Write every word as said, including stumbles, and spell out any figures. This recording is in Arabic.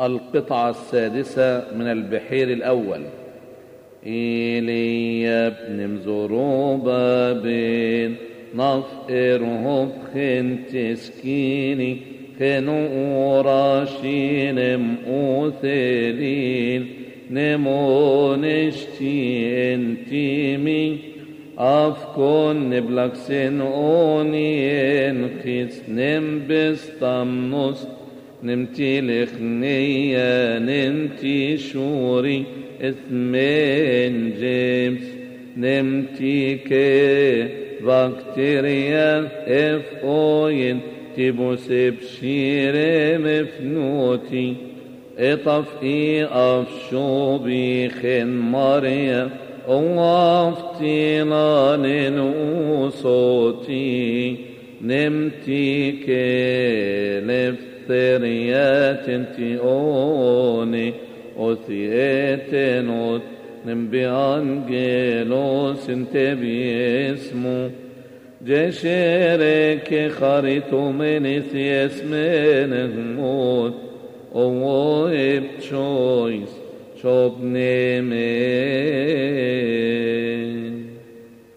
القطعة السادسة من البحير الأول. إيليا بن مزروبة بن نفئرهم خن تسكيني خنو راشين مؤثرين نمونشتي انتيمي أفكون نبلكسن أونين خيس نمبستمنوس نمتي لخنية نمتي شوري اثمين جيمس نمتي كي بكتيريا اف اوين تبوس بشير مفنوتي اطف اي افشو بيخن ماريا وافتينا ننوصوتي نمتي كي ثريات انتيوني وثيتنوت نمبي انجيلوس انت بيسمو جشيرك خريطو من ثيس من الموت وويب تشويس شوب نيمين